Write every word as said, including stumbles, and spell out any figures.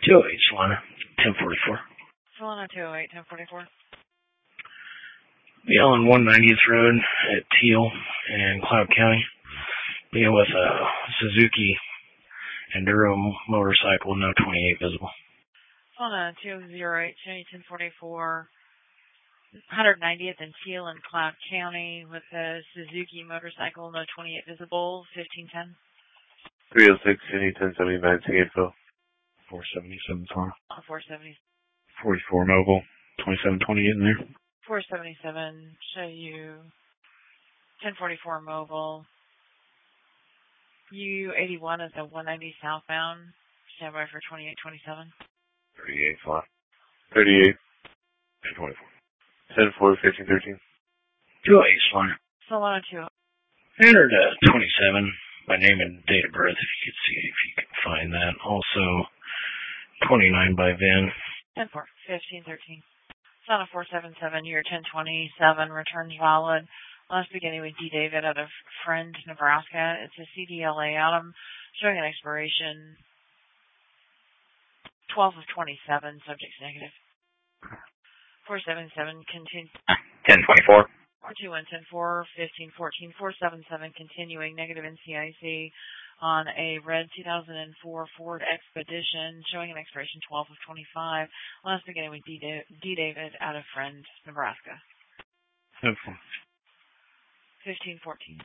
two oh eight, Solana, ten forty-four. Solana two oh eight, ten forty-four. Be on one ninetieth Road at Teal in Cloud County. Be with a Suzuki Enduro motorcycle, no twenty-eight visible. Solana two oh eight, ten forty-four. one ninetieth and Teal in Cloud County with a Suzuki motorcycle, no twenty-eight visible, fifteen ten. three oh six, ten seventy-nine, C info. four seventy-seven Solana. Oh, four seventy. forty-four mobile, twenty-seven twenty-eight in there. four seventy-seven, show you ten forty-four mobile. U eighty-one is a one ninety southbound. Stand by for twenty-eight twenty-seven. thirty-eight Solana. thirty-eight. ten twenty-four. ten four, fifteen thirteen. two oh eight Solana. Solana two. Entered uh, twenty-seven by name and date of birth, if you could see, if you could find that. Also, twenty-nine by V I N. ten four, fifteen thirteen. Solana four seventy-seven, year ten twenty-seven, returns valid. Last beginning with D. David out of Friend, Nebraska. It's a C D L A Atom showing an expiration twelve of twenty-seven, subjects negative. four seventy-seven, continue. ten twenty-four. four two one, ten four, fifteen fourteen, four seventy-seven, continuing negative N C I C on a red two thousand four Ford Expedition showing an expiration twelve of twenty-five. Last beginning with D. D. David out of Friend, Nebraska. ten four. fifteen fourteen.